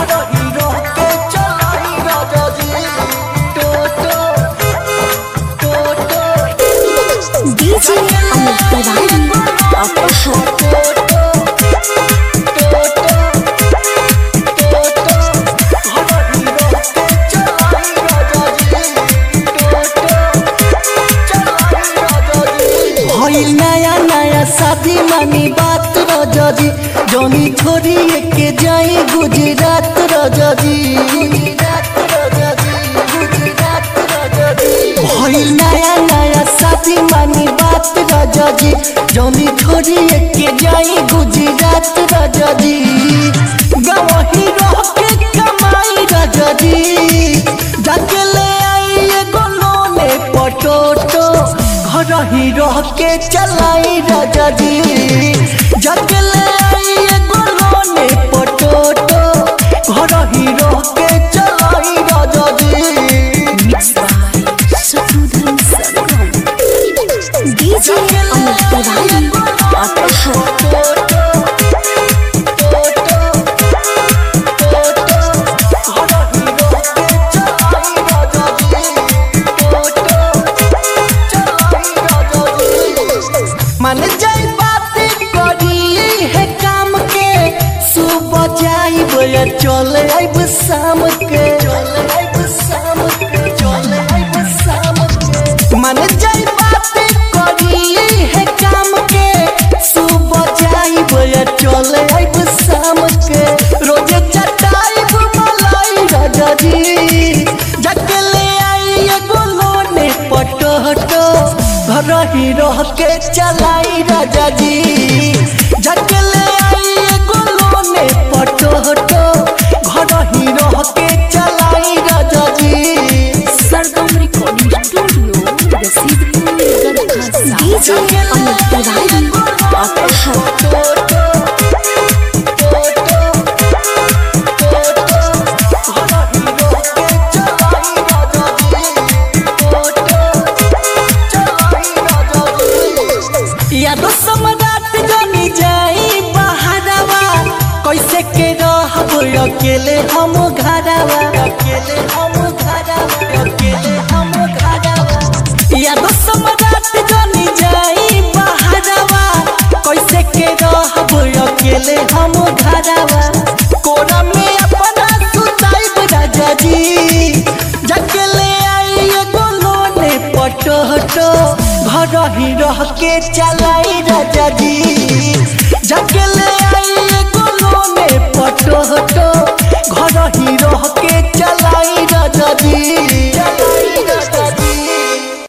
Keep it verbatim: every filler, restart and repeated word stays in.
DJ Amit Tiwari नया नया शादी मानी बात राजा जी जोनी छोरी के जाई गुजरात राजा जी भइल नया नया शादी मानी बात राजा जी जोनी छोरी के जाई गुजरात राजा जी गवही रह के कमाई राजा जी जाके ले आई एगो लोने पटोटो रही रह के चलाई राजा जी जाके ले आई एगो लोने पटोटो घर ही रह के चलाई राजा जी डीजे अमित तिवारी मन जाई बात करी है काम के सुबह जाई बोया चल आइब शाम के चल आइब शाम के चल आइब शाम के मन जाई बात करी है काम के सुबह जाई बोया चल आइब शाम के रोजे चटाई मलाई राजा जी जाके ले आई एगो लोने पटोटो रही रह के चलाई राजा जी जाके ले आई एगो लोने पटोटो घर ही रह के चलाई राजा जी Sargam recording studio DJ Amit Tiwari यादो सम्राट जानी जाई बहारवा कैसे के रहबो अकेले हम घरवा अकेले हम घरवा अकेले हम घरवा यादो सम्राट जानी जाई बहारवा कैसे के रहबो अकेले हम घरवा कोरा में अपना सुताइब राजा जी जाके ले आई एगो लोने पटोटो घर ही रह के चलाई राजा जी जाके ले आई एगो लोने पटोटो घर ही रह के चलाई।